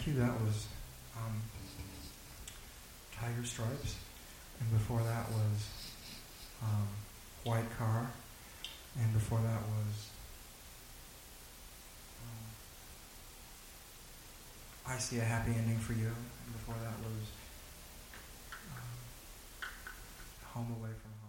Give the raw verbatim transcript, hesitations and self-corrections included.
thank you. That was um, Tiger Stripes, and before that was um, White Car, and before that was um, I See a Happy Ending for You, and before that was um, Home Away from Home.